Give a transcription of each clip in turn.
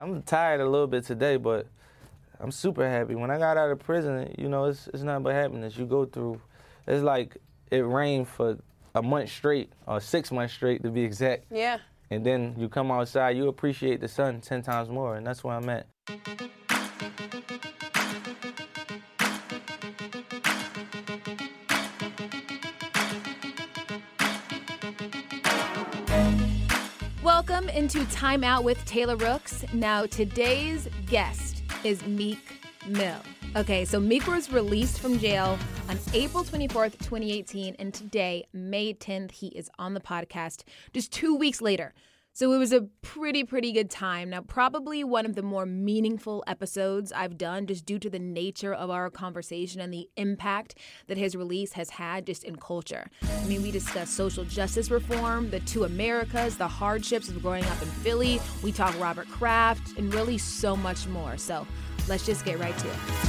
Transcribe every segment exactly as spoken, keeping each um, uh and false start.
I'm tired a little bit today, but I'm super happy. When I got out of prison, you know, it's it's nothing but happiness. You go through, it's like it rained for a month straight, or six months straight to be exact. Yeah. And then you come outside, you appreciate the sun ten times more, and that's where I'm at. Welcome into Time Out with Taylor Rooks. Now, today's guest is Meek Mill. Okay, so Meek was released from jail on April twenty-fourth, twenty eighteen, and today, May tenth, he is on the podcast just two weeks later. So it was a pretty, pretty good time. Now, probably one of the more meaningful episodes I've done just due to the nature of our conversation and the impact that his release has had just in culture. I mean, we discussed social justice reform, the two Americas, the hardships of growing up in Philly. We talk Robert Kraft, and really so much more. So let's just get right to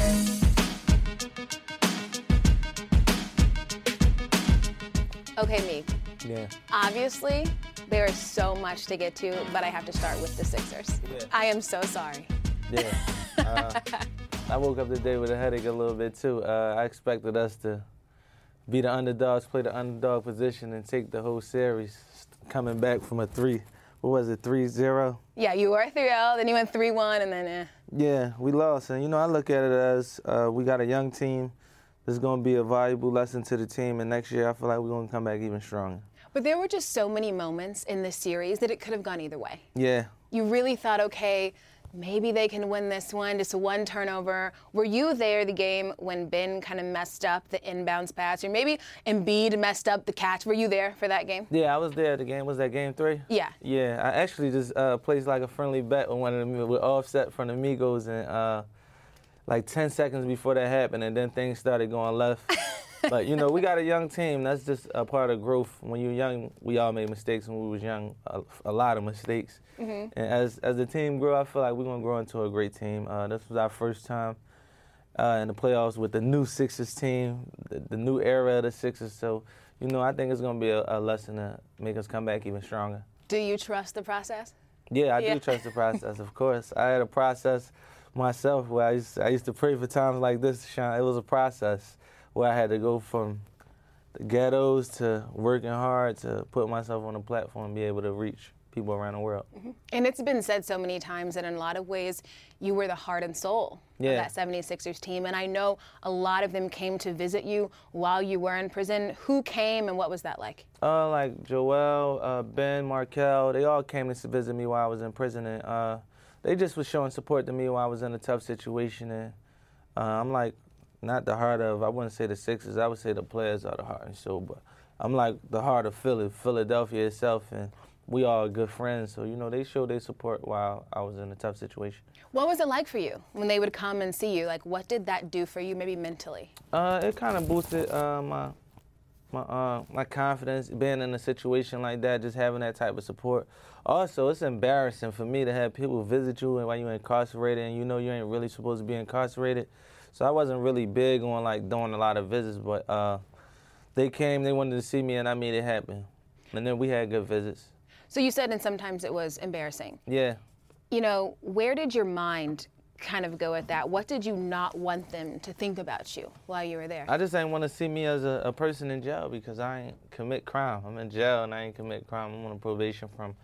it. Okay, Meek. Yeah. Obviously, there is so much to get to, but I have to start with the Sixers. Yeah. I am so sorry. Yeah. Uh, I woke up today with a headache a little bit, too. Uh, I expected us to be the underdogs, play the underdog position, and take the whole series, coming back from a three, what was it, three zero? Yeah, you were three oh, then you went three one, and then eh. Yeah, we lost. And, you know, I look at it as uh, we got a young team. This is going to be a valuable lesson to the team, and next year I feel like we're going to come back even stronger. But there were just so many moments in this series that it could have gone either way. Yeah. You really thought, okay, maybe they can win this one, just a one turnover. Were you there the game when Ben kind of messed up the inbounds pass, or maybe Embiid messed up the catch? Were you there for that game? Yeah, I was there at the game. Was that game three? Yeah. Yeah, I actually just uh, placed like a friendly bet with one of them, with Offset from the Migos, and uh, like ten seconds before that happened, and then things started going left. But, you know, we got a young team. That's just a part of growth. When you're young, we all made mistakes when we was young, a, a lot of mistakes. Mm-hmm. And as as the team grew, I feel like we're going to grow into a great team. Uh, this was our first time uh, in the playoffs with the new Sixers team, the, the new era of the Sixers. So, you know, I think it's going to be a, a lesson to make us come back even stronger. Do you trust the process? Yeah, I yeah. do trust the process, of course. I had a process myself where I used, I used to pray for times like this, Sean. It was a process where I had to go from the ghettos to working hard to put myself on a platform and be able to reach people around the world. Mm-hmm. And it's been said so many times that in a lot of ways you were the heart and soul yeah. of that seventy-sixers team. And I know a lot of them came to visit you while you were in prison. Who came and what was that like? Uh, like Joel, uh, Ben, Markel, they all came to visit me while I was in prison. And uh, they just was showing support to me while I was in a tough situation. And uh, I'm like, not the heart of, I wouldn't say the Sixers, I would say the players are the heart and soul, but I'm like the heart of Philly, Philadelphia itself, and we all are good friends. So, you know, they showed their support while I was in a tough situation. What was it like for you when they would come and see you? Like, what did that do for you, maybe mentally? Uh, it kind of boosted uh, my my uh, my confidence, being in a situation like that, just having that type of support. Also, it's embarrassing for me to have people visit you while you're incarcerated and you know you ain't really supposed to be incarcerated. So I wasn't really big on like doing a lot of visits, but uh, they came, they wanted to see me, and I made it happen. And then we had good visits. So you said, and sometimes it was embarrassing. Yeah. You know, where did your mind kind of go at that? What did you not want them to think about you while you were there? I just didn't want to see me as a, a person in jail because I ain't commit crime. I'm in jail and I ain't commit crime. I'm on probation from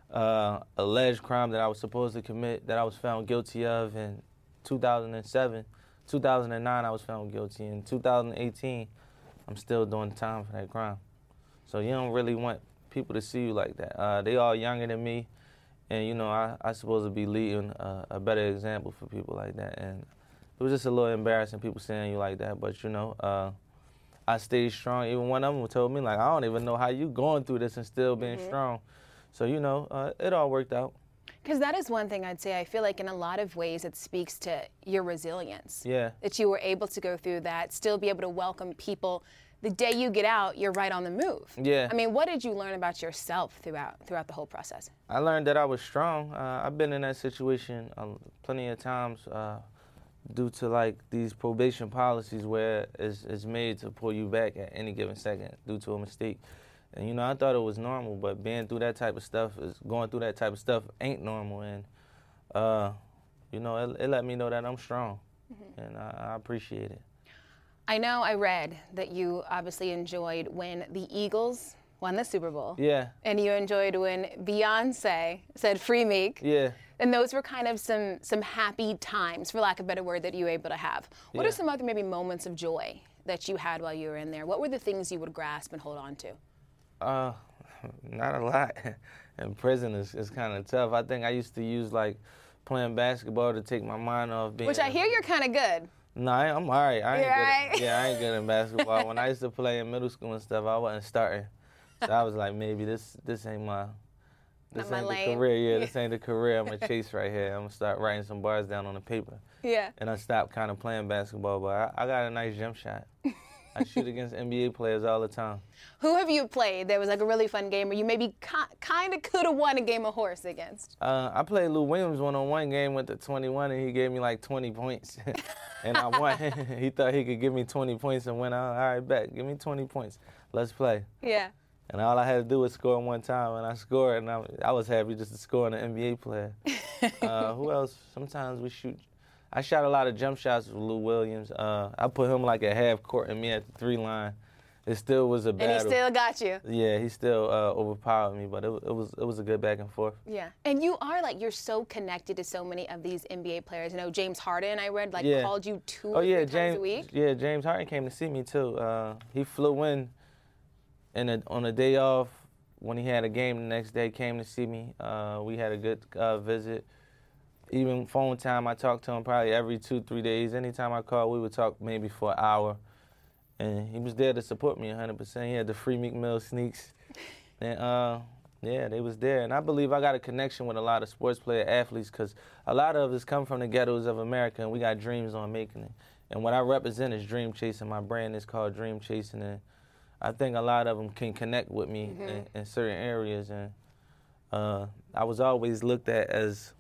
uh, alleged crime that I was supposed to commit, that I was found guilty of in two thousand seven. two thousand nine, I was found guilty. In two thousand eighteen, I'm still doing time for that crime. So you don't really want people to see you like that. Uh, they all younger than me, and, you know, I, I supposed to be leading a, a better example for people like that. And it was just a little embarrassing, people saying you like that. But, you know, uh, I stayed strong. Even one of them told me, like, I don't even know how you going through this and still being mm-hmm. strong. So, you know, uh, it all worked out. Because that is one thing I'd say. I feel like in a lot of ways it speaks to your resilience. Yeah. That you were able to go through that, still be able to welcome people. The day you get out, you're right on the move. Yeah. I mean, what did you learn about yourself throughout throughout the whole process? I learned that I was strong. Uh, I've been in that situation uh, plenty of times uh, due to like these probation policies where it's, it's made to pull you back at any given second due to a mistake. And, you know, I thought it was normal, but being through that type of stuff, is going through that type of stuff ain't normal. And uh, you know, it, it let me know that I'm strong, mm-hmm. and I, I appreciate it. I know I read that you obviously enjoyed when the Eagles won the Super Bowl. Yeah. And you enjoyed when Beyonce said "Free Meek." Yeah. And those were kind of some some happy times, for lack of a better word, that you were able to have. What Yeah. are some other maybe moments of joy that you had while you were in there? What were the things you would grasp and hold on to? Uh, not a lot. In prison, it's, it's kind of tough. I think I used to use like playing basketball to take my mind off being. Which I hear you're kind of good. No, I, I'm all right. I ain't You're good. right? At, yeah, I ain't good in basketball. When I used to play in middle school and stuff, I wasn't starting. So I was like, maybe this this ain't my this Not my ain't lane. the career. Yeah, this ain't the career I'm gonna chase right here. I'm gonna start writing some bars down on the paper. Yeah. And I stopped kind of playing basketball, but I, I got a nice jump shot. I shoot against N B A players all the time. Who have you played that was like a really fun game where you maybe ki- kind of could have won a game of horse against? Uh, I played Lou Williams one-on-one game with the twenty-one, and he gave me like twenty points. And I won. He thought he could give me twenty points and went, all right, bet, give me twenty points. Let's play. Yeah. And all I had to do was score one time, and I scored, and I, I was happy just to score on an N B A player. uh, who else? Sometimes we shoot. I shot a lot of jump shots with Lou Williams. Uh, I put him like at half court and me at the three line. It still was a battle. And he still got you. Yeah, he still uh, overpowered me, but it, it was it was a good back and forth. Yeah. And you are like, you're so connected to so many of these N B A players. You know, James Harden, I read, like Yeah. called you two Oh or yeah, three times James. a week. Yeah, James Harden came to see me too. Uh, he flew in, and on a day off when he had a game the next day, came to see me. Uh, we had a good uh, visit. Even phone time, I talked to him probably every two, three days. Anytime I called, we would talk maybe for an hour. And he was there to support me one hundred percent. He had the free Meek Mill sneaks. And, uh, yeah, they was there. And I believe I got a connection with a lot of sports player athletes because a lot of us come from the ghettos of America, and we got dreams on making it. And what I represent is dream chasing. My brand is called Dream Chasing. And I think a lot of them can connect with me mm-hmm. in, in certain areas. And uh, I was always looked at as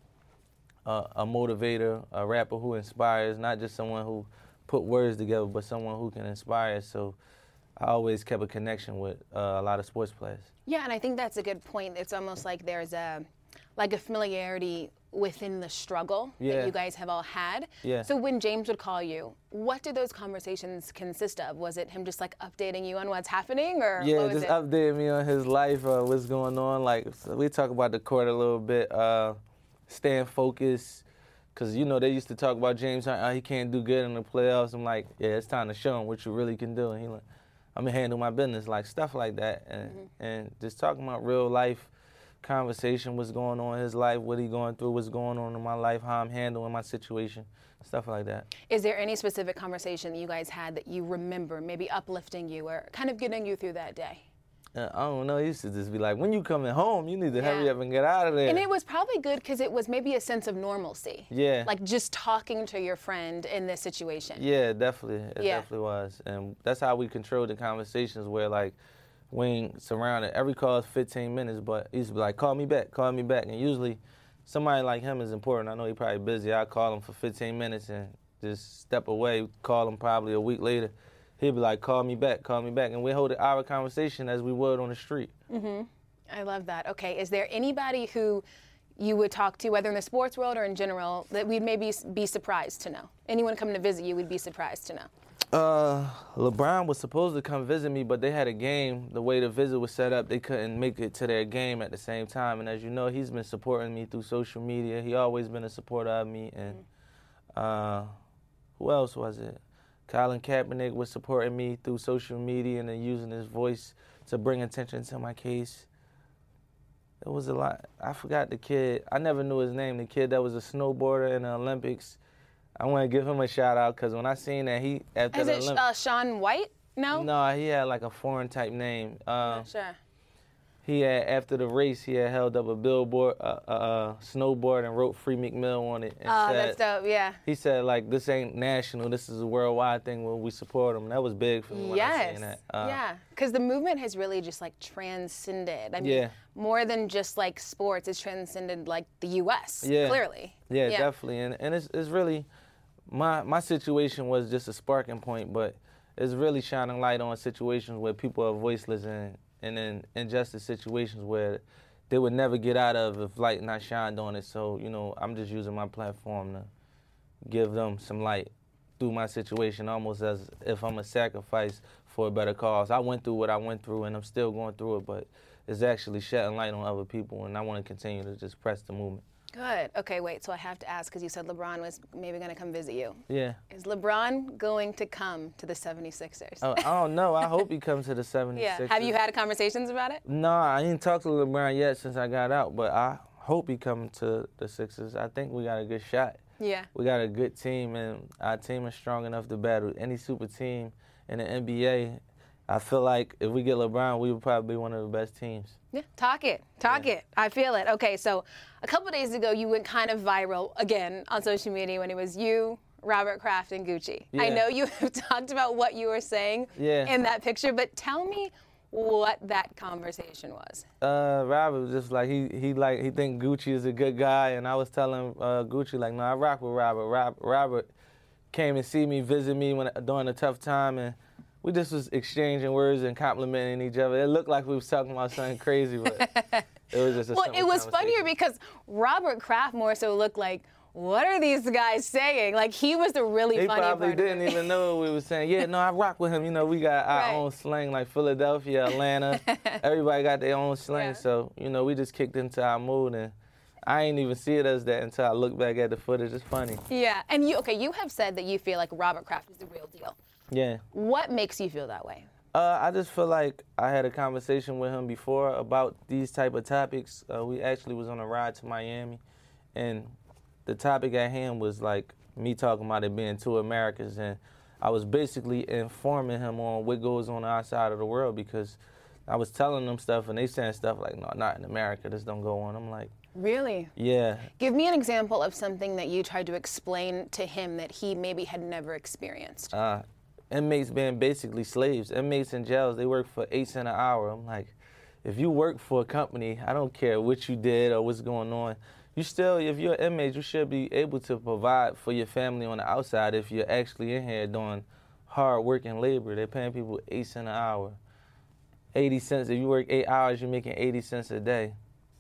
a, a motivator, a rapper who inspires, not just someone who put words together, but someone who can inspire. So I always kept a connection with uh, a lot of sports players. Yeah, and I think that's a good point. It's almost like there's a like a familiarity within the struggle Yeah. that you guys have all had. Yeah. So when James would call you, what did those conversations consist of? Was it him just like updating you on what's happening, or Yeah, what was just it? updating me on his life, uh, what's going on. Like, so we talk about the court a little bit, uh, staying focused. Because, you know, they used to talk about James, oh, he can't do good in the playoffs. I'm like, yeah, it's time to show him what you really can do. And he like, I'm going to handle my business, like stuff like that. And mm-hmm. and just talking about real life conversation, what's going on in his life, what he going through, what's going on in my life, how I'm handling my situation, stuff like that. Is there any specific conversation that you guys had that you remember, maybe uplifting you or kind of getting you through that day? Uh, I don't know. He used to just be like, when you coming home, you need to Yeah. hurry up and get out of there. And it was probably good because it was maybe a sense of normalcy. Yeah. Like just talking to your friend in this situation. Yeah, definitely. It Yeah. definitely was. And that's how we controlled the conversations where, like, we ain't surrounded. Every call is fifteen minutes, but he used to be like, call me back, call me back. And usually somebody like him is important. I know he's probably busy. I call him for fifteen minutes and just step away, call him probably a week later. He'd be like, call me back, call me back. And we hold an hour conversation as we would on the street. Mm-hmm. I love that. Okay, is there anybody who you would talk to, whether in the sports world or in general, that we'd maybe be surprised to know? Anyone coming to visit you, we'd be surprised to know. Uh, LeBron was supposed to come visit me, but they had a game. The way the visit was set up, they couldn't make it to their game at the same time. And as you know, he's been supporting me through social media. He always been a supporter of me. And uh, who else was it? Colin Kaepernick was supporting me through social media and then using his voice to bring attention to my case. It was a lot. I forgot the kid. I never knew his name. The kid that was a snowboarder in the Olympics. I want to give him a shout out because when I seen that he after Is the it Olymp- uh, Sean White? No? No, he had like a foreign type name. Uh, Not sure. He had, after the race, he had held up a billboard, a uh, uh, uh, snowboard, and wrote "Free Meek Mill" on it. And Oh, said, that's dope, yeah. He said, like, this ain't national, this is a worldwide thing where we support him. That was big for me when I Yes. seen that. Uh, yeah, because the movement has really just like transcended. I mean, Yeah. more than just like sports, it's transcended like the U S Yeah. clearly. Yeah, definitely. And and it's it's really, my my situation was just a sparking point, but it's really shining light on situations where people are voiceless and and in injustice situations where they would never get out of if light not shined on it. So, you know, I'm just using my platform to give them some light through my situation, almost as if I'm a sacrifice for a better cause. I went through what I went through, and I'm still going through it, but it's actually shedding light on other people, and I want to continue to just press the movement. Good. Okay, wait, so I have to ask, because you said LeBron was maybe going to come visit you. Yeah. Is LeBron going to come to the seventy-sixers? Oh, I don't know. I hope he comes to the seventy-sixers. Yeah. Have you had conversations about it? No, I ain't talked to LeBron yet since I got out, but I hope he comes to the Sixers. I think we got a good shot. Yeah. We got a good team, and our team is strong enough to battle any super team in the N B A. I feel like if we get LeBron, we would probably be one of the best teams. Yeah, talk it. Talk Yeah. it. I feel it. Okay, so a couple days ago, you went kind of viral again on social media when it was you, Robert Kraft, and Gucci. Yeah. I know you have talked about what you were saying Yeah. in that picture, but tell me what that conversation was. Uh, Robert was just like, he he like he think Gucci is a good guy, and I was telling uh, Gucci like, no, I rock with Robert. Rob, Robert came and see me, visit me when during a tough time, and we just was exchanging words and complimenting each other. It looked like we was talking about something crazy, but it was just a Well, simple it was conversation. funnier because Robert Kraft more so looked like, what are these guys saying? Like, he was the really He funny probably part of didn't it. even know what we were saying. Yeah, no, I rock with him. You know, we got our Right. own slang, like Philadelphia, Atlanta. Everybody got their own slang. Yeah. So, you know, we just kicked into our mood, and I ain't even see it as that until I look back at the footage. It's funny. Yeah, and you, okay, you have said that you feel like Robert Kraft is the real deal. Yeah. What makes you feel that way? Uh, I just feel like I had a conversation with him before about these type of topics. Uh, we actually was on a ride to Miami, and the topic at hand was like me talking about it being two Americas, and I was basically informing him on what goes on our side of the world, because I was telling them stuff and they saying stuff like, no, not in America, this don't go on. I'm like, Really? yeah. Give me an example of something that you tried to explain to him that he maybe had never experienced. Uh, inmates being basically slaves. Inmates in jails, they work for eight cents an hour. I'm like, if you work for a company, I don't care what you did or what's going on, you still, if you're an inmate, you should be able to provide for your family on the outside if you're actually in here doing hard working labor. They're paying people eight cents an hour. eighty cents, if you work eight hours, you're making eighty cents a day.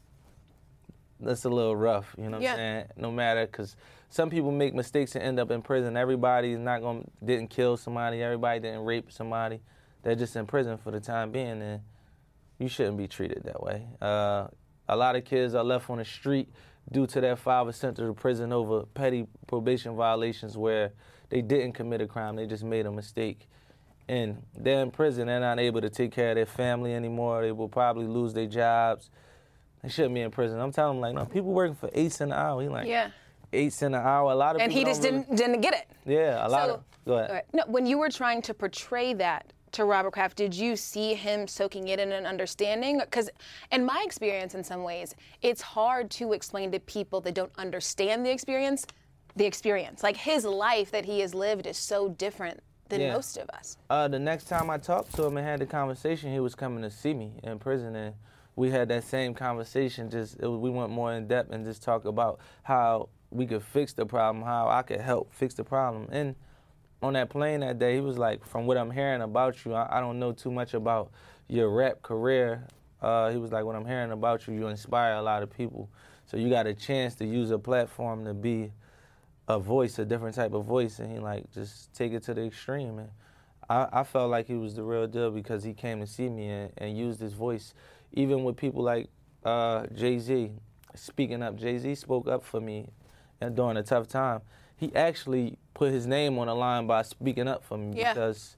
That's a little rough, you know what Yeah. I'm saying? No matter, because some people make mistakes and end up in prison. Everybody is not going didn't kill somebody. Everybody didn't rape somebody. They're just in prison for the time being, and you shouldn't be treated that way. Uh, a lot of kids are left on the street due to their father sent to the prison over petty probation violations where they didn't commit a crime. They just made a mistake. And they're in prison. They're not able to take care of their family anymore. They will probably lose their jobs. They shouldn't be in prison. I'm telling them, like, no, people working for eight cents an hour. He like, Yeah. eight cents an hour. A lot of And he people just don't really- didn't didn't get it. Yeah, a lot So- of. Go ahead. All right. No, when you were trying to portray that to Robert Kraft, did you see him soaking it in and understanding? Because in my experience, in some ways, it's hard to explain to people that don't understand the experience, the experience. Like, his life that he has lived is so different than Yeah. most of us. Uh, the next time I talked to him and had the conversation, he was coming to see me in prison, and we had that same conversation. Just it, was- we went more in depth and just talked about how we could fix the problem, how I could help fix the problem. And on that plane that day, he was like, "From what I'm hearing about you, I, I don't know too much about your rap career." Uh, he was like, "What I'm hearing about you, you inspire a lot of people. So you got a chance to use a platform to be a voice, a different type of voice." And he like, just take it to the extreme. And I, I felt like he was the real deal because he came to see me and, and used his voice. Even with people like uh, Jay-Z, speaking up. Jay-Z spoke up for me and during a tough time. He actually put his name on the line by speaking up for me Yeah. because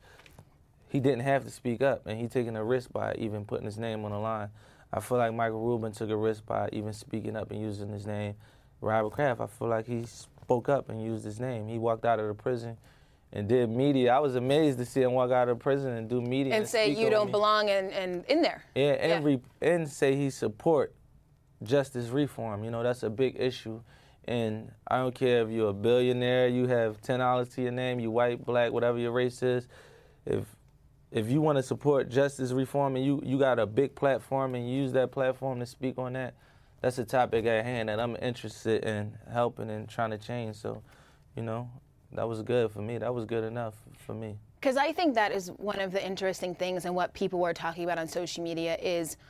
he didn't have to speak up, and he taking a risk by even putting his name on the line. I feel like Michael Rubin took a risk by even speaking up and using his name. Robert Kraft, I feel like he spoke up and used his name. He walked out of the prison and did media. I was amazed to see him walk out of prison and do media And and say speak you on don't me. belong in, in, in there. Yeah, and, Yeah. Re- and say he support justice reform. You know, that's a big issue. And I don't care if you're a billionaire, you have ten dollars to your name, you white, black, whatever your race is. If if you want to support justice reform and you, you got a big platform and you use that platform to speak on that, that's a topic at hand that I'm interested in helping and trying to change. So, you know, that was good for me. That was good enough for me. Because I think that is one of the interesting things, and what people were talking about on social media is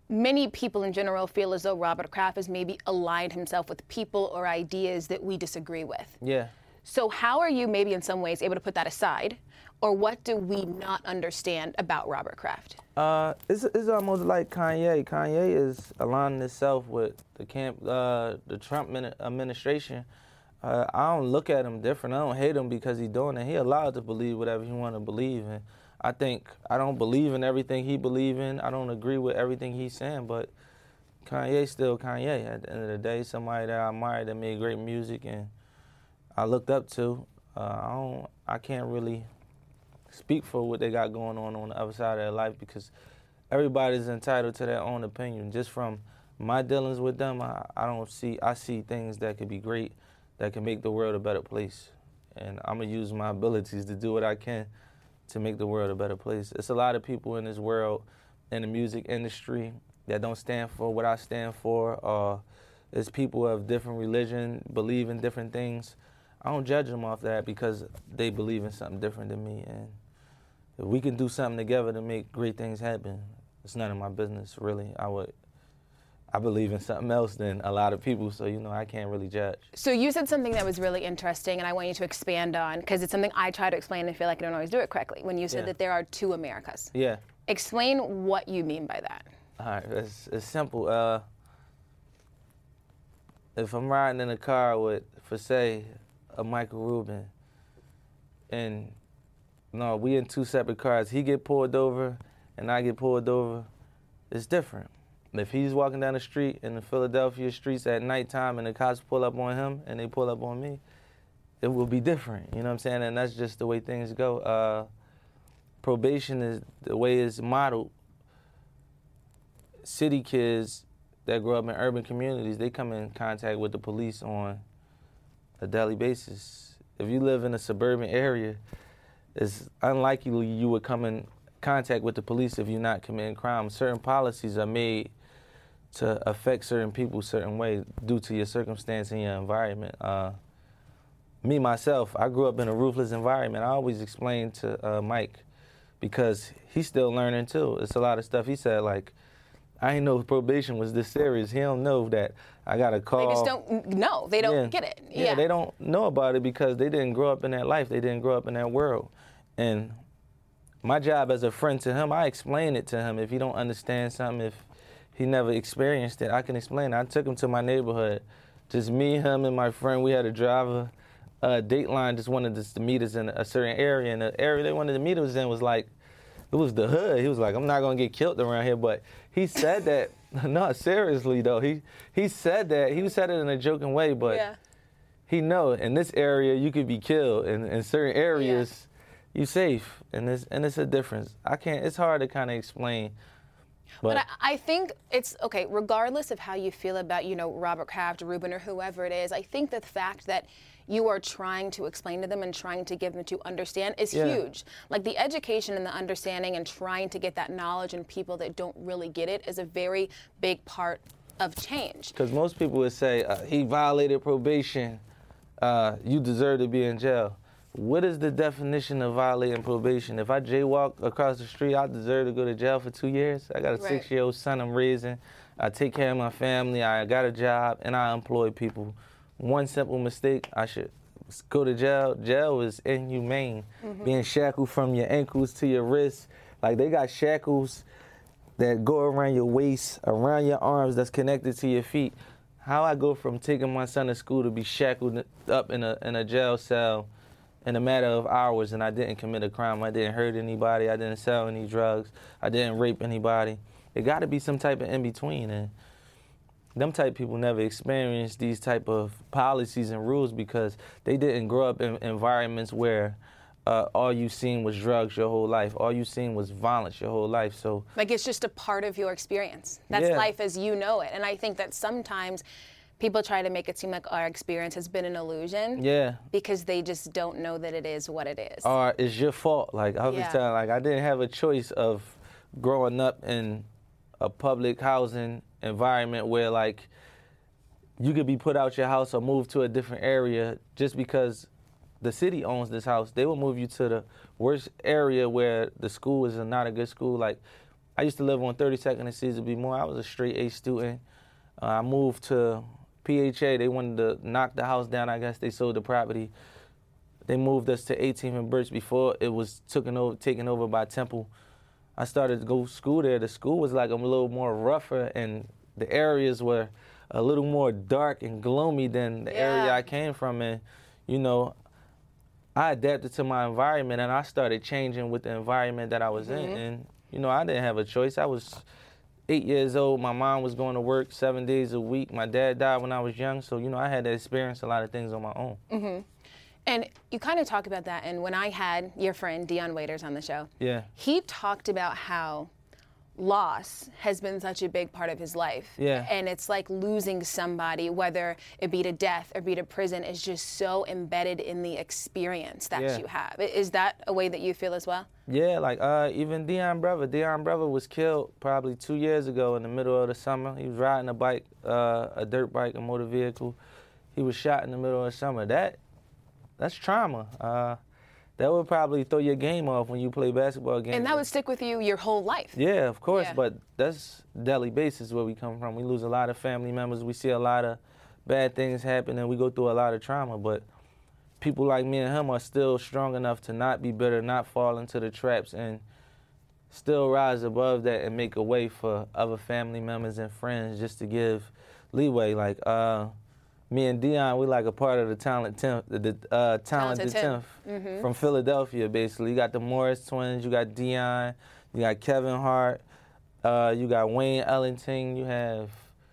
many people in general feel as though Robert Kraft has maybe aligned himself with people or ideas that we disagree with. Yeah. So how are you maybe in some ways able to put that aside? Or what do we not understand about Robert Kraft? Uh, it's it's almost like Kanye. Kanye is aligning himself with the camp, uh, the Trump mini- administration. Uh, I don't look at him different. I don't hate him because he's doing it. He allowed to believe whatever he want to believe in. I think I don't believe in everything he believe in. I don't agree with everything he's saying, but Kanye's still Kanye. At the end of the day, somebody that I admired that made great music and I looked up to. Uh, I don't. I can't really speak for what they got going on on the other side of their life because everybody's entitled to their own opinion. Just from my dealings with them, I, I don't see, I see things that could be great, that can make the world a better place. And I'm going to use my abilities to do what I can to make the world a better place. It's a lot of people in this world, in the music industry, that don't stand for what I stand for. Uh, it's people of different religion, believe in different things. I don't judge them off that because they believe in something different than me. And if we can do something together to make great things happen, it's none of my business, really. I would, I believe in something else than a lot of people, so, you know, I can't really judge. So you said something that was really interesting, and I want you to expand on, because it's something I try to explain and feel like I don't always do it correctly, when you said Yeah. that there are two Americas. Yeah. Explain what you mean by that. All right, it's, it's simple. Uh, if I'm riding in a car with, for say, a Michael Rubin, and no, we in two separate cars. He get pulled over, and I get pulled over. It's different. If he's walking down the street in the Philadelphia streets at nighttime, and the cops pull up on him, and they pull up on me, it will be different. You know what I'm saying? And that's just the way things go. Uh, probation is the way it's modeled. City kids that grow up in urban communities, they come in contact with the police on a daily basis. If you live in a suburban area, it's unlikely you would come in contact with the police if you're not committing crime. Certain policies are made to affect certain people a certain way due to your circumstance and your environment. Uh, me, myself, I grew up in a ruthless environment. I always explain to uh, Mike, because he's still learning too. It's a lot of stuff he said, like, I didn't know probation was this serious. He don't know that I got a call. They just don't know. They don't yeah. get it. Yeah. yeah, they don't know about it because they didn't grow up in that life. They didn't grow up in that world. And my job as a friend to him, I explain it to him. If he don't understand something, if he never experienced it, I can explain it. I took him to my neighborhood. Just me, him, and my friend. We had a driver. Uh, Dateline just wanted us to meet us in a certain area. And the area they wanted to meet us in was like, it was the hood. He was like, I'm not going to get killed around here. But he said that, no, seriously, though. He he said that. He said it in a joking way, but Yeah. he know in this area you could be killed. In, in certain areas, yeah. you safe. And it's, and it's a difference. I can't, it's hard to kind of explain. But, But I, I think it's, okay, regardless of how you feel about, you know, Robert Kraft, Rubin, or whoever it is, I think the fact that you are trying to explain to them and trying to give them to understand is Yeah. huge. Like the education and the understanding and trying to get that knowledge in people that don't really get it is a very big part of change. Because most people would say, uh, he violated probation, uh, you deserve to be in jail. What is the definition of violating probation? If I jaywalk across the street, I deserve to go to jail for two years. I got a Right. six-year-old son I'm raising. I take care of my family. I got a job, and I employ people. One simple mistake, I should go to jail. Jail is inhumane. Mm-hmm. Being shackled from your ankles to your wrists. Like, they got shackles that go around your waist, around your arms, that's connected to your feet. How I go from taking my son to school to be shackled up in a in a jail cell in a matter of hours, and I didn't commit a crime. I didn't hurt anybody. I didn't sell any drugs. I didn't rape anybody. It got to be some type of in-between, and them type people never experience these type of policies and rules because they didn't grow up in environments where uh, all you seen was drugs your whole life. All you seen was violence your whole life. So Like it's just a part of your experience. That's Yeah. life as you know it. And I think that sometimes people try to make it seem like our experience has been an illusion. yeah. Because they just don't know that it is what it is. Or it's your fault. Like I was Yeah. telling, like I didn't have a choice of growing up in a public housing environment where like you could be put out your house or move to a different area just because the city owns this house. They will move you to the worst area where the school is not a good school. Like I used to live on thirty-second and Caesar B. Moore. I was a straight A student. Uh, I moved to P H A. They wanted to knock the house down. I guess they sold the property. They moved us to eighteenth and Birch before it was taken over, taken over by Temple. I started to go to school there. The school was like a little more rougher, and the areas were a little more dark and gloomy than the Yeah. area I came from. And, you know, I adapted to my environment, and I started changing with the environment that I was Mm-hmm. in. And, you know, I didn't have a choice. I was eight years old. My mom was going to work seven days a week. My dad died when I was young. So, you know, I had to experience a lot of things on my own. Mm-hmm. And you kind of talk about that. And when I had your friend Dion Waiters on the show, Yeah. he talked about how loss has been such a big part of his life. Yeah. And it's like losing somebody, whether it be to death or be to prison, is just so embedded in the experience that Yeah. you have. I- Is that a way that you feel as well? Yeah, like uh, even Dion Brother. Dion Brother was killed probably two years ago in the middle of the summer. He was riding a bike, uh, a dirt bike, a motor vehicle. He was shot in the middle of the summer. That, that's trauma. Uh, that would probably throw your game off when you play basketball games. And that would stick with you your whole life. Yeah, of course, Yeah. but that's daily basis where we come from. We lose a lot of family members. We see a lot of bad things happen, and we go through a lot of trauma. But people like me and him are still strong enough to not be bitter, not fall into the traps, and still rise above that and make a way for other family members and friends just to give leeway. Like uh, me and Dion, we like a part of the talent tenth, the uh, talented Talented tenth from Philadelphia. Basically, you got the Morris twins, you got Dion, you got Kevin Hart, uh, you got Wayne Ellington, you have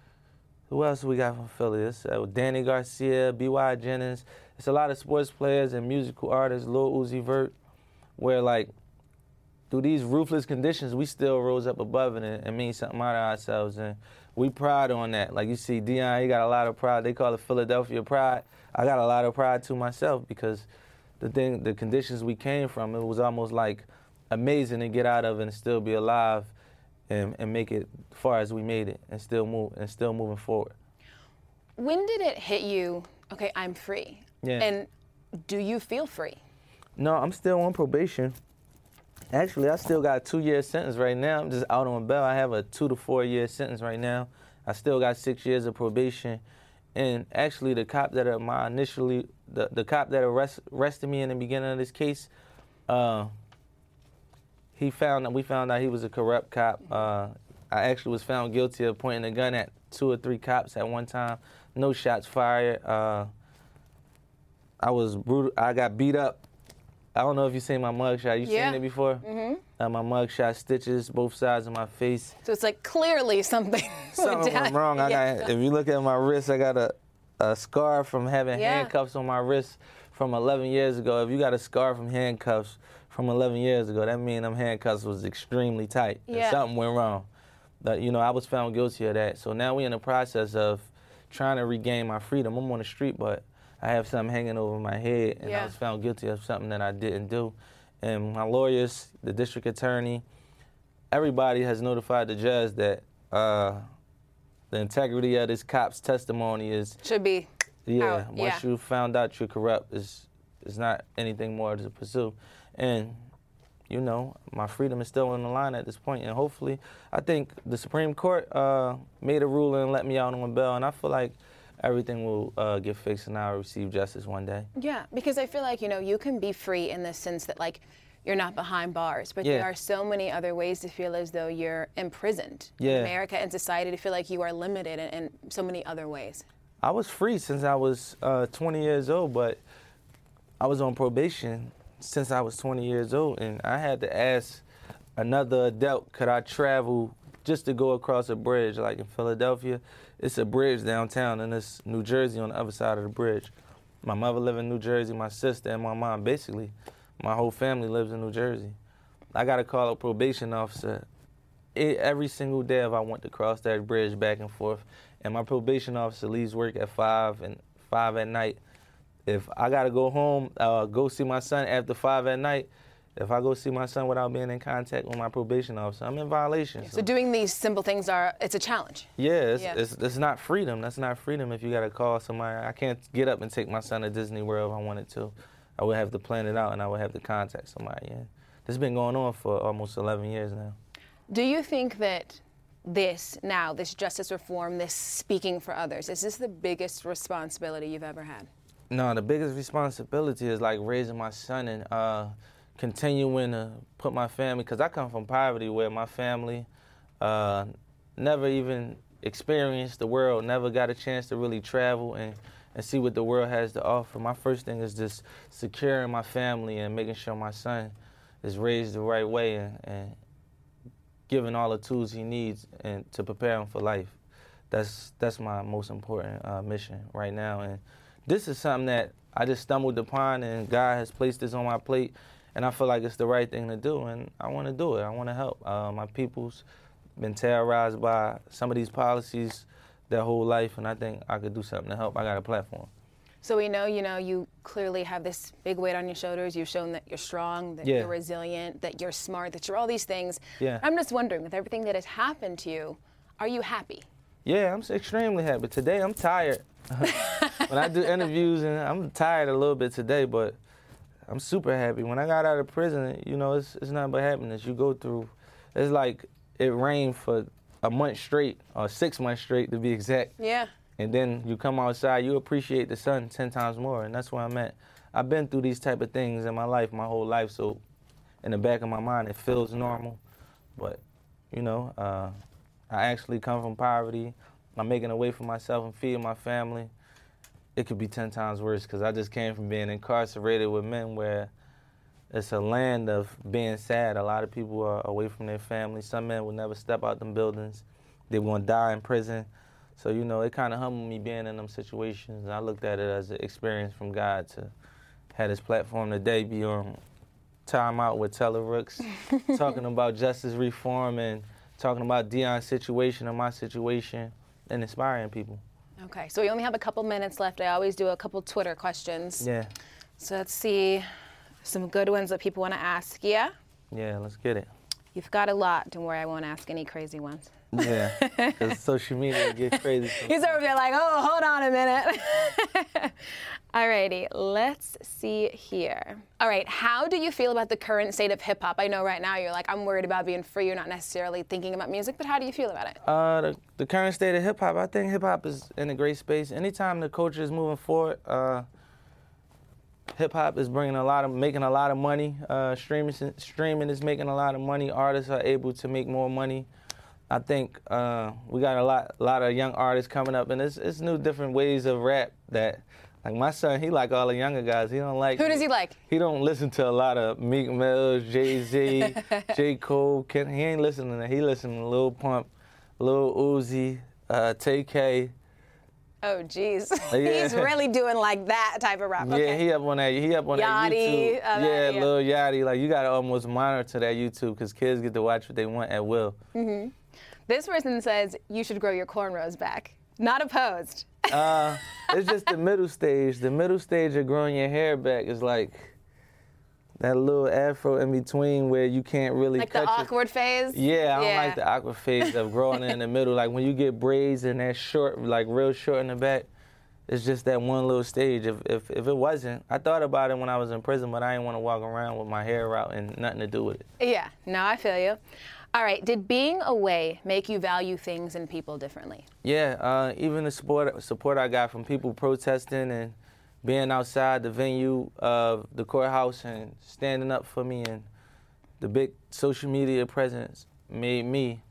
who else we got from Philly? It's, uh, Danny Garcia, B Y Jennings. It's a lot of sports players and musical artists, Lil Uzi Vert, where like through these ruthless conditions, we still rose up above it and, and made something out of ourselves. And we pride on that. Like you see Dion, he got a lot of pride. They call it Philadelphia pride. I got a lot of pride to myself because the thing, the conditions we came from, it was almost like amazing to get out of and still be alive and, and make it far as we made it and still move and still moving forward. When did it hit you, okay, I'm free? Yeah. And do you feel free? No, I'm still on probation. Actually, I still got a two-year sentence right now. I'm just out on bail. I have a two to four-year sentence right now. I still got six years of probation. And actually, the cop that uh, my initially, the, the cop that arrest, arrested me in the beginning of this case, uh, he found that we found out he was a corrupt cop. Uh, I actually was found guilty of pointing a gun at two or three cops at one time. No shots fired. Uh, I was brutal. I got beat up. I don't know if you've seen my mugshot. You Yeah. seen it before? Mm-hmm. Uh, my mugshot, stitches, both sides of my face. So it's like clearly something Something went wrong. I Yeah. got. If you look at my wrist, I got a, a scar from having Yeah. handcuffs on my wrist from eleven years ago. If you got a scar from handcuffs from eleven years ago, that means them handcuffs was extremely tight. And Yeah. something went wrong. But, you know, I was found guilty of that. So now we're in the process of trying to regain my freedom. I'm on the street, but I have something hanging over my head, and Yeah. I was found guilty of something that I didn't do. And my lawyers, the district attorney, everybody has notified the judge that uh, the integrity of this cop's testimony is, Should be yeah, out. once Yeah. you found out you're corrupt, is is not anything more to pursue. And, you know, my freedom is still on the line at this point, and hopefully, I think the Supreme Court uh, made a ruling and let me out on bail, and I feel like everything will uh, get fixed and I'll receive justice one day. Yeah, because I feel like, you know, you can be free in the sense that, like, you're not behind bars, but Yeah. there are so many other ways to feel as though you're imprisoned Yeah. in America and society, to feel like you are limited in, in so many other ways. I was free since I was uh, twenty years old, but I was on probation since I was twenty years old, and I had to ask another adult, could I travel just to go across a bridge? Like in Philadelphia, it's a bridge downtown, and it's New Jersey on the other side of the bridge. My mother lives in New Jersey, my sister and my mom, basically, my whole family lives in New Jersey. I got to call a probation officer e- every single day if I want to cross that bridge back and forth. And my probation officer leaves work at five and five at night. If I gotta go home, uh, go see my son after five at night, if I go see my son without being in contact with my probation officer, I'm in violation. So doing these simple things are, it's a challenge. Yeah, it's, Yeah. It's, it's not freedom. That's not freedom if you gotta call somebody. I can't get up and take my son to Disney World if I wanted to. I would have to plan it out and I would have to contact somebody. Yeah. This has been going on for almost eleven years now. Do you think that this now, this justice reform, this speaking for others, is this the biggest responsibility you've ever had? No, the biggest responsibility is like raising my son and uh, continuing to put my family, because I come from poverty where my family uh, never even experienced the world, never got a chance to really travel and, and see what the world has to offer. My first thing is just securing my family and making sure my son is raised the right way and, and giving all the tools he needs and to prepare him for life. That's that's my most important uh, mission right now. And this is something that I just stumbled upon, and God has placed this on my plate, and I feel like it's the right thing to do, and I want to do it. I want to help. Uh, my people's been terrorized by some of these policies their whole life, and I think I could do something to help. I got a platform. So we know, you know, you clearly have this big weight on your shoulders. You've shown that you're strong, that Yeah. you're resilient, that you're smart, that you're all these things. Yeah. I'm just wondering, with everything that has happened to you, are you happy? Yeah, I'm extremely happy. Today, I'm tired. When I do interviews, and I'm tired a little bit today, but I'm super happy. When I got out of prison, you know, it's, it's nothing but happiness. You go through, it's like it rained for a month straight, or six months straight to be exact. Yeah. And then you come outside, you appreciate the sun ten times more, and that's where I'm at. I've been through these type of things in my life, my whole life, so in the back of my mind, it feels normal. But, you know, uh, I actually come from poverty. I'm making a way for myself and feeding my family. It could be ten times worse, because I just came from being incarcerated with men where it's a land of being sad. A lot of people are away from their families. Some men will never step out them buildings. They want to die in prison. So, you know, it kind of humbled me being in them situations. I looked at it as an experience from God to have this platform today, be on Time Out with Taylor Rooks, talking about justice reform and talking about Deion's situation and my situation and inspiring people. Okay, so we only have a couple minutes left. I always do a couple Twitter questions. Yeah. So let's see some good ones that people want to ask. Yeah? Yeah, let's get it. You've got a lot. Don't worry, I won't ask any crazy ones. Yeah, because social media get crazy. He's over there like, oh, hold on a minute. Alrighty, let's see here. All right, how do you feel about the current state of hip hop? I know right now you're like, I'm worried about being free. You're not necessarily thinking about music, but how do you feel about it? Uh, the, the current state of hip hop, I think hip hop is in a great space. Anytime the culture is moving forward, uh, hip hop is bringing a lot of, making a lot of money. Uh, streaming, streaming is making a lot of money. Artists are able to make more money. I think uh, we got a lot, a lot of young artists coming up, and it's, it's new, different ways of rap that, like my son, he like all the younger guys. He don't like. Who does he like? He don't listen to a lot of Meek Mill, Jay-Z, J. Cole. Ken, he ain't listening to that. He listening to Lil Pump, Lil Uzi, uh, Tay K. Oh, geez. Yeah. He's really doing like that type of rap. Yeah, Okay. he up on that. He up on that Yachty, YouTube. uh, yeah, yeah. Lil Yachty. Like you gotta almost monitor that YouTube because kids get to watch what they want at will. Mm-hmm. This person says you should grow your cornrows back. Not opposed. Uh, it's just the middle stage. The middle stage of growing your hair back is like that little afro in between where you can't really Like cut the your- awkward phase? Yeah, I don't Yeah. like the awkward phase of growing in the middle. Like when you get braids and that short, like real short in the back, it's just that one little stage. If if, if it wasn't, I thought about it when I was in prison, but I didn't want to walk around with my hair out and nothing to do with it. Yeah, no, I feel you. All right, did being away make you value things and people differently? Yeah, uh, even the support support I got from people protesting and being outside the venue of the courthouse and standing up for me, and the big social media presence made me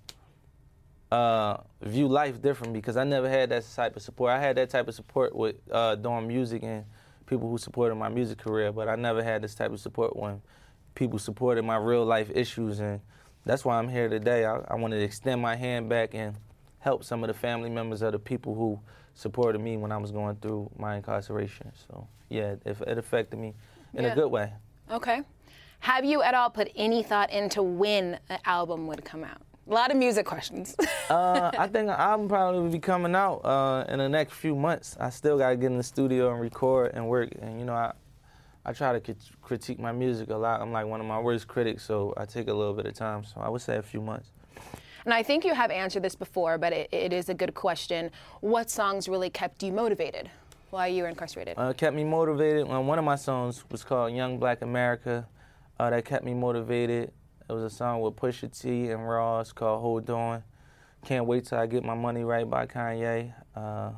uh, view life different because I never had that type of support. I had that type of support with uh, doing music and people who supported my music career, but I never had this type of support when people supported my real life issues, and that's why I'm here today. I, I wanted to extend my hand back and help some of the family members of the people who supported me when I was going through my incarceration. So, yeah, it, it affected me in Yeah. a good way. Okay. Have you at all put any thought into when an album would come out? A lot of music questions. uh, I think an album probably will be coming out uh, in the next few months. I still got to get in the studio and record and work. And, you know, I I try to crit- critique my music a lot. I'm like one of my worst critics, so I take a little bit of time. So I would say a few months. And I think you have answered this before, but it, it is a good question. What songs really kept you motivated while you were incarcerated? Uh, kept me motivated. Well, one of my songs was called Young Black America. Uh, that kept me motivated. It was a song with Pusha T and Ross called Hold On. Can't Wait Till I Get My Money Right by Kanye. Uh,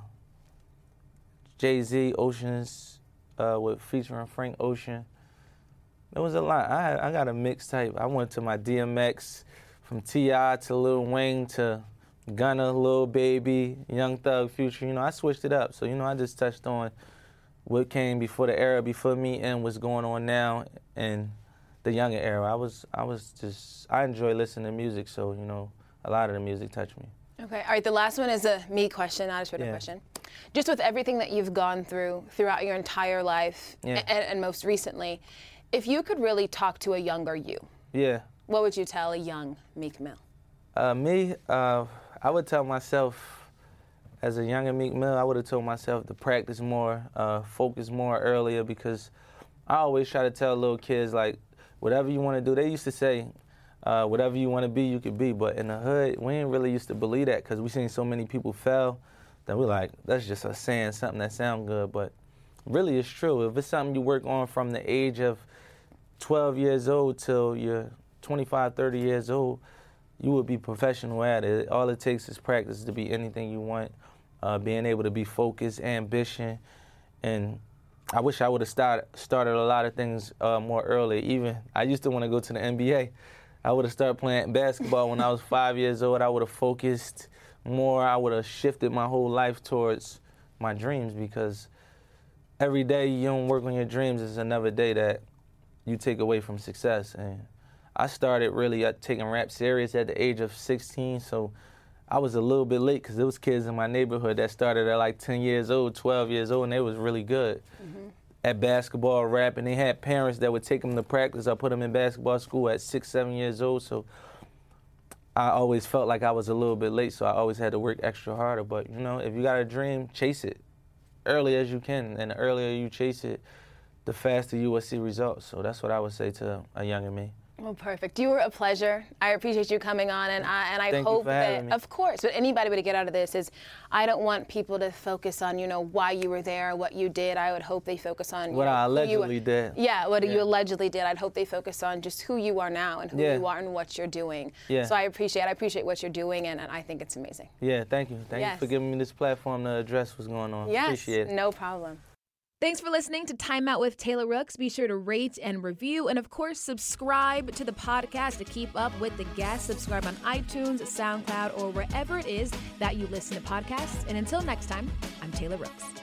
Jay-Z, Oceans, uh, with featuring Frank Ocean. There was a lot. I I got a mixtape. I went to my D M X, from T I to Lil Wayne to Gunna, Lil Baby, Young Thug, Future. You know, I switched it up. So, you know, I just touched on what came before the era before me and what's going on now and the younger era. I was I was just, I enjoy listening to music, so, you know, a lot of the music touched me. Okay, all right, the last one is a me question, not a Twitter Yeah. question. Just with everything that you've gone through throughout your entire life Yeah. and, and most recently, if you could really talk to a younger you, Yeah. what would you tell a young Meek Mill? Uh, me, uh, I would tell myself, as a younger Meek Mill, I would have told myself to practice more, uh, focus more earlier, because I always try to tell little kids, like, whatever you want to do. They used to say, uh, whatever you want to be, you could be. But in the hood, we ain't really used to believe that, because we seen so many people fail that we're like, that's just us saying something that sound good. But really, it's true. If it's something you work on from the age of twelve years old till you're twenty-five, thirty years old, you would be professional at it. All it takes is practice to be anything you want, uh, being able to be focused, ambition. And I wish I would have start, started a lot of things uh, more early. Even I used to want to go to the N B A. I would have started playing basketball when I was five years old. I would have focused more. I would have shifted my whole life towards my dreams, because every day you don't work on your dreams is another day that you take away from success. And I started really uh, taking rap serious at the age of sixteen, so I was a little bit late, because there was kids in my neighborhood that started at like ten years old, twelve years old, and they was really good mm-hmm. at basketball, rap, and they had parents that would take them to practice. I put them in basketball school at six, seven years old, so I always felt like I was a little bit late, so I always had to work extra harder. But, you know, if you got a dream, chase it early as you can, and the earlier you chase it, the faster you will see results. So that's what I would say to a younger me. Well, perfect. You were a pleasure. I appreciate you coming on, and I and I Thank you hope for having that, me. of course, what anybody would get out of this is, I don't want people to focus on, you know, why you were there, what you did. I would hope they focus on you What know, I who allegedly you, did. Yeah, what Yeah. you allegedly did. I'd hope they focus on just who you are now and who Yeah. you are and what you're doing. Yeah. So I appreciate I appreciate what you're doing, and, and I think it's amazing. Yeah, thank you. Thank Yes. you for giving me this platform to address what's going on. Yes, Appreciate it. no problem. Thanks for listening to Time Out with Taylor Rooks. Be sure to rate and review, and of course, subscribe to the podcast to keep up with the guests. Subscribe on iTunes, SoundCloud, or wherever it is that you listen to podcasts. And until next time, I'm Taylor Rooks.